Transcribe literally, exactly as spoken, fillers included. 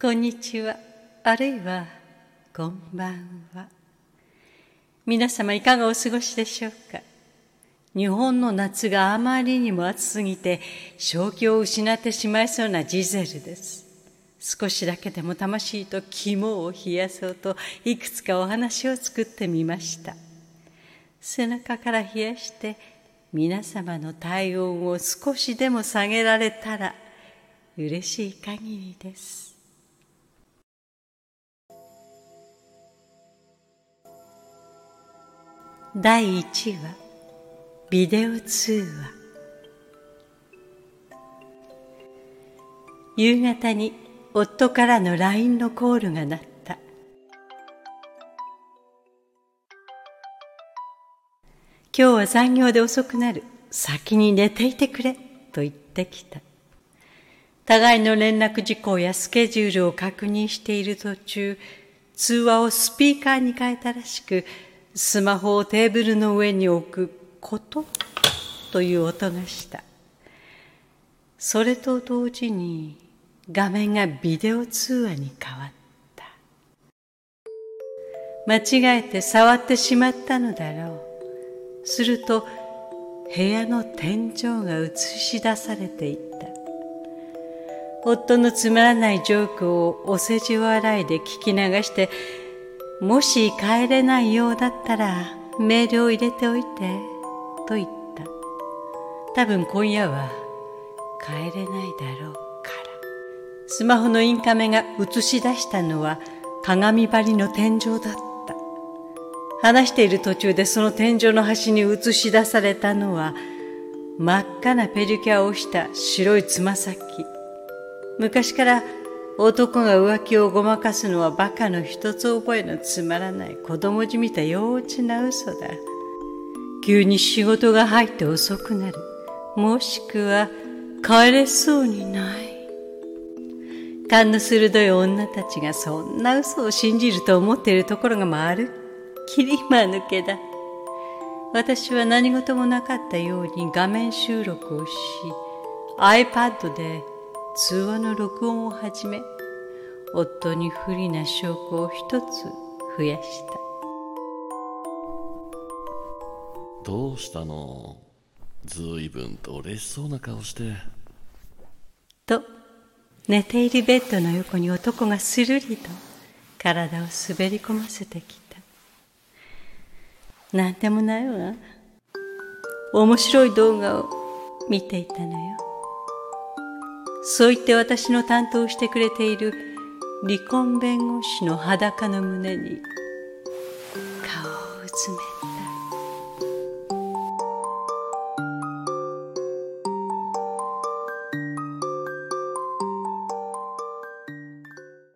こんにちは、あるいはこんばんは。皆様いかがお過ごしでしょうか。日本の夏があまりにも暑すぎて正気を失ってしまいそうなジゼルです。少しだけでも魂と肝を冷やそうといくつかお話を作ってみました。背中から冷やして皆様の体温を少しでも下げられたら嬉しい限りです。だいいちわ、ビデオ通話。夕方に夫からの ライン のコールが鳴った。今日は残業で遅くなる。先に寝ていてくれ、と言ってきた。互いの連絡事項やスケジュールを確認している途中、通話をスピーカーに変えたらしく、スマホをテーブルの上に置くコトという音がした。それと同時に画面がビデオ通話に変わった。間違えて触ってしまったのだろう。すると部屋の天井が映し出されていた。夫のつまらないジョークをお世辞笑いで聞き流して、もし帰れないようだったらメールを入れておいて、と言った。多分今夜は帰れないだろうから。スマホのインカメが映し出したのは鏡張りの天井だった。話している途中でその天井の端に映し出されたのは真っ赤なペディキュアをした白いつま先。昔から男が浮気をごまかすのはバカの一つ覚えのつまらない子供じみた幼稚な嘘だ。急に仕事が入って遅くなる。もしくは帰れそうにない。勘の鋭い女たちがそんな嘘を信じると思っているところがまるっきり間抜けだ。私は何事もなかったように画面収録をし、iPad で通話の録音を始め、夫に不利な証拠を一つ増やした。 どうしたの？ずいぶんと嬉しそうな顔して。 と、寝ているベッドの横に男がスルリと体を滑り込ませてきた。なんでもないわ。面白い動画を見ていたのよ。そう言って私の担当してくれている離婚弁護士の裸の胸に顔をうずめた。